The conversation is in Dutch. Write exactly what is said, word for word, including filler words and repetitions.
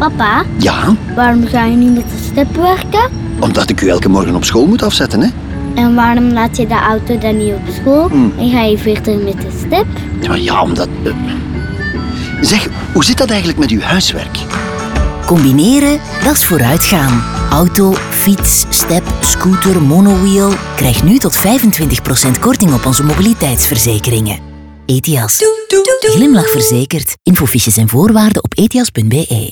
Papa, Ja, waarom ga je niet met de step werken? omdat ik u elke morgen op school moet afzetten, hè? En waarom laat je de auto dan niet op school Hmm. en ga je verder met de step? Ja, ja, omdat... eh, Zeg, hoe zit dat eigenlijk met uw huiswerk? Combineren, dat is vooruitgaan. Auto, fiets, step, scooter, monowheel. Krijg nu tot vijfentwintig procent korting op onze mobiliteitsverzekeringen. Etias. Glimlach verzekerd. Infofiches en voorwaarden op etias punt be.